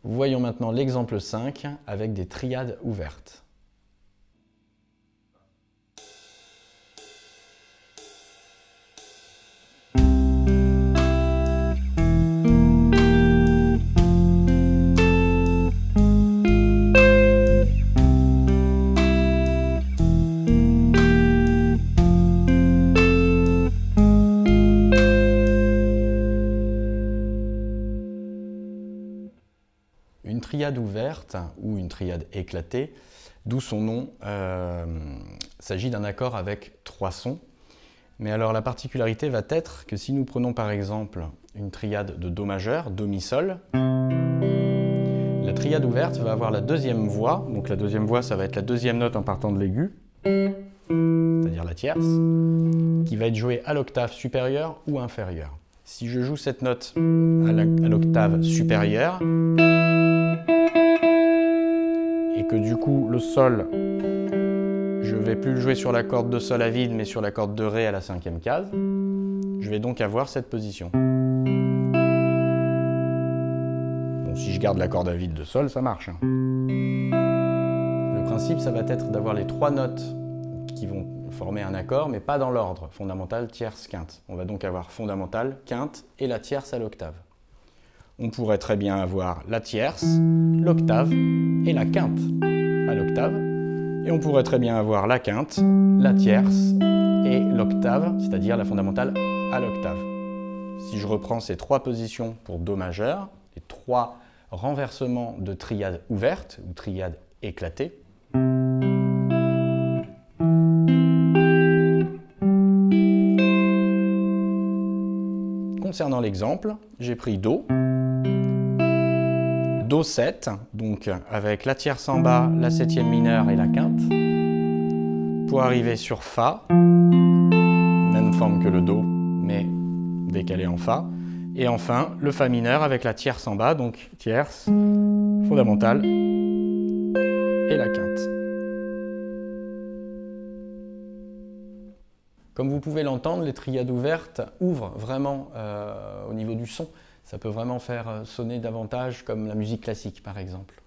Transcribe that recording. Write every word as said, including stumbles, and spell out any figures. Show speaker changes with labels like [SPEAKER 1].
[SPEAKER 1] Voyons maintenant l'exemple cinq avec des triades ouvertes. Une triade ouverte ou une triade éclatée, d'où son nom, euh, s'agit d'un accord avec trois sons. Mais alors la particularité va être que si nous prenons par exemple une triade de Do majeur, Do mi sol, la triade ouverte va avoir la deuxième voix, donc la deuxième voix ça va être la deuxième note en partant de l'aigu, c'est-à-dire la tierce, qui va être jouée à l'octave supérieure ou inférieure. Si je joue cette note à l'octave supérieure, et que du coup le sol, je ne vais plus le jouer sur la corde de sol à vide, mais sur la corde de ré à la cinquième case, je vais donc avoir cette position. Bon, si je garde la corde à vide de sol, ça marche. Hein. Le principe, ça va être d'avoir les trois notes qui vont former un accord, mais pas dans l'ordre, fondamental, tierce, quinte. On va donc avoir fondamental, quinte et la tierce à l'octave. On pourrait très bien avoir la tierce, l'octave et la quinte à l'octave. Et on pourrait très bien avoir la quinte, la tierce et l'octave, c'est-à-dire la fondamentale à l'octave. Si je reprends ces trois positions pour Do majeur, les trois renversements de triade ouverte ou triade éclatée, concernant l'exemple, j'ai pris Do, Do sept, donc avec la tierce en bas, la septième mineure et la quinte, pour arriver sur Fa, même forme que le Do, mais décalé en Fa, et enfin le Fa mineur avec la tierce en bas, donc tierce, fondamentale et la quinte. Comme vous pouvez l'entendre, les triades ouvertes ouvrent vraiment euh, au niveau du son. Ça peut vraiment faire sonner davantage comme la musique classique, par exemple.